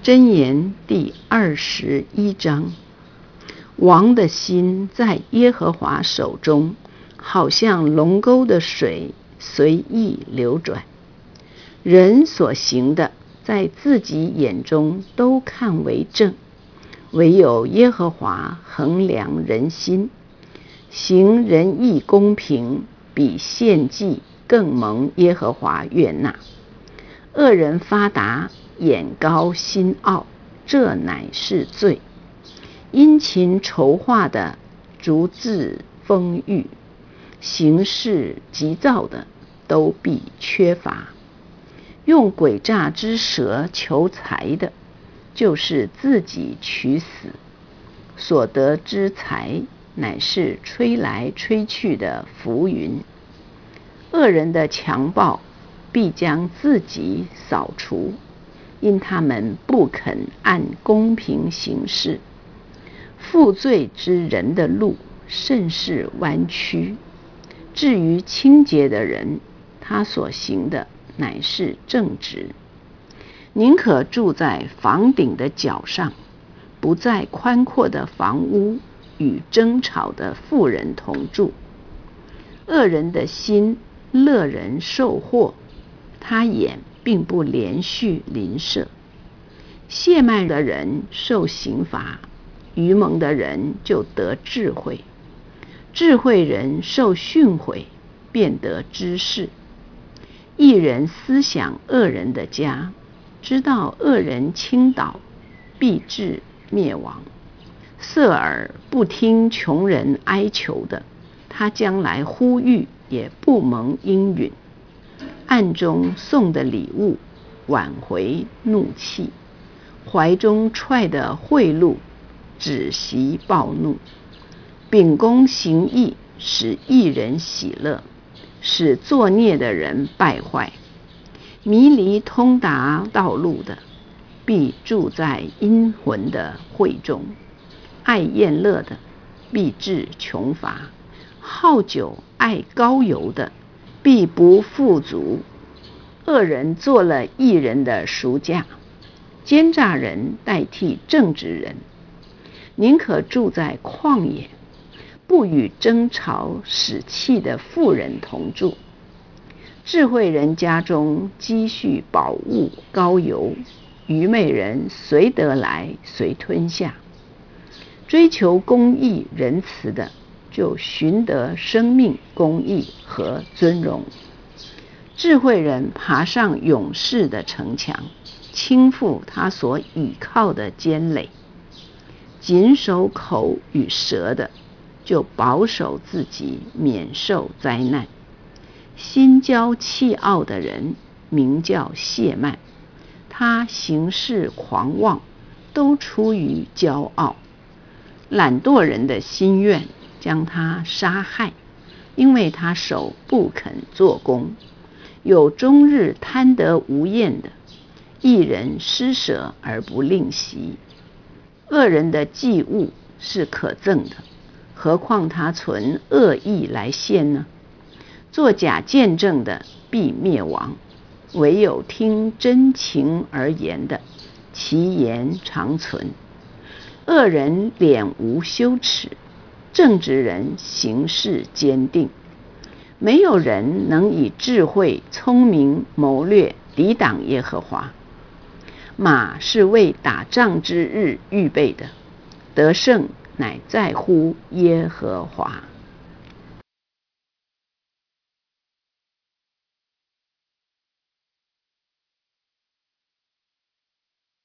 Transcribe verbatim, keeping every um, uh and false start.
箴言第二十一章，王的心在耶和华手中，好像龙沟的水随意流转。人所行的，在自己眼中都看为正，唯有耶和华衡量人心。行仁义公平，比献祭更蒙耶和华悦纳。恶人发达，眼高心傲，这乃是罪。殷勤筹划的，逐自丰裕；行事急躁的，都必缺乏。用诡诈之舌求财的，就是自己取死。所得之财，乃是吹来吹去的浮云。恶人的强暴，必将自己扫除，因他们不肯按公平行事。负罪之人的路，甚是弯曲；至于清洁的人，他所行的乃是正直。宁可住在房顶的角上，不在宽阔的房屋与争吵的妇人同住。恶人的心乐人受祸，他眼并不连续邻舍。亵慢的人受刑罚，愚蒙的人就得智慧。智慧人受训诲，便得知识。一人思想恶人的家，知道恶人倾倒，必致灭亡。侧耳不听穷人哀求的，他将来呼吁也不蒙应允。暗中送的礼物，挽回怒气；怀中揣的贿赂，止息暴怒。秉公行义，使义人喜乐，使作孽的人败坏。迷离通达道路的，必住在阴魂的会中；爱宴乐的，必致穷乏；好酒爱膏油的，必不富足。恶人做了义人的赎价，奸诈人代替正直人。宁可住在旷野，不与争吵使气的妇人同住。智慧人家中积蓄宝物膏油，愚昧人随得来随吞下。追求公义仁慈的，就寻得生命、公义和尊荣。智慧人爬上勇士的城墙，倾覆他所倚靠的坚垒。谨守口与舌的，就保守自己免受灾难。心骄气傲的人，名叫亵慢，他行事狂妄，都出于骄傲。懒惰人的心愿将他杀害，因为他手不肯做工。有终日贪得无厌的，一人施舍而不吝惜。恶人的祭物是可憎的，何况他存恶意来献呢？作假见证的必灭亡，唯有听真情而言的，其言长存。恶人脸无羞耻，正直人行事坚定。没有人能以智慧、聪明、谋略抵挡耶和华。马是为打仗之日预备的，得胜乃在乎耶和华。